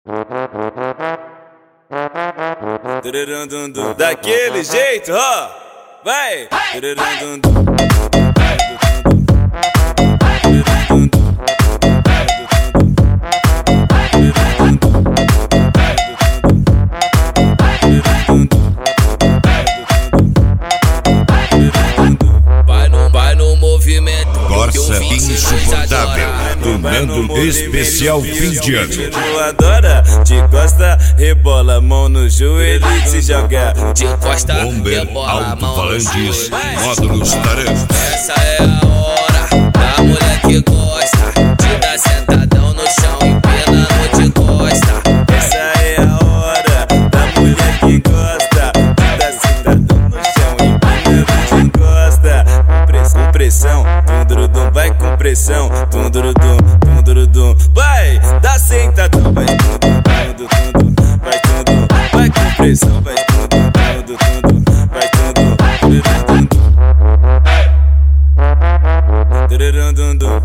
Daquele jeito, ó, vai! Vai no movimento. Corsa insuportável, do Nando especial fim de ano. Tu adora, de costa, rebola, mão no joelho e se joga. De costa, Bomber rebola, mão no alto-falantes, joelho. módulos tarantos. Essa é a hora da mulher que gosta de dar sentadão no chão, empinando de costa. Essa é a hora da mulher que gosta de dar sentadão no chão, empinando de costa. Com pressão, tum-durudum, vai com pressão, tum-durudum, tum-durudum. Vai, dá sentadão, vai tum-dum, vai tum-dum, vai com pressão, vai tum-dum, vai tum-dum, tururundum.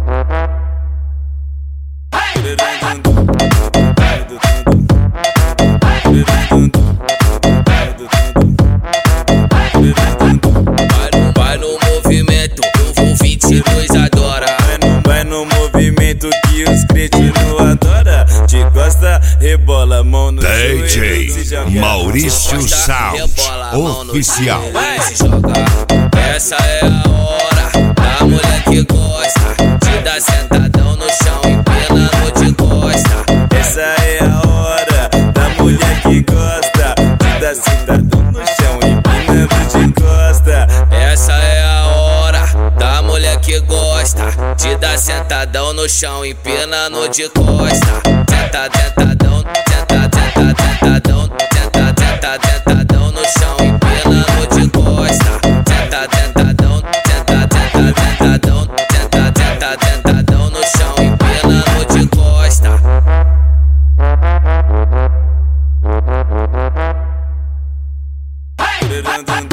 Vai no movimento, o 22 adora. Vai no movimento que os cretinos adoram. De costa, rebola, mão no joelho e se DJ joga. Maurício Sound, oficial. Vai se jogar. Essa é a hora da mulher que gosta de dar sentadão no chão, empinando de costa. Essa é a hora da mulher que gosta de dar sentadão no chão, empinando de costa. Essa é a hora da mulher que gosta de dar sentadão no chão, empinando de costa. Tenta, tentadão, tenta, tenta, tentadão, tenta, tenta, tentadão no chão, empinando de costa. Tenta, tentadão, tenta, tenta, tentadão, tenta, tenta, tentadão no chão, empinando de costa. Tururundum.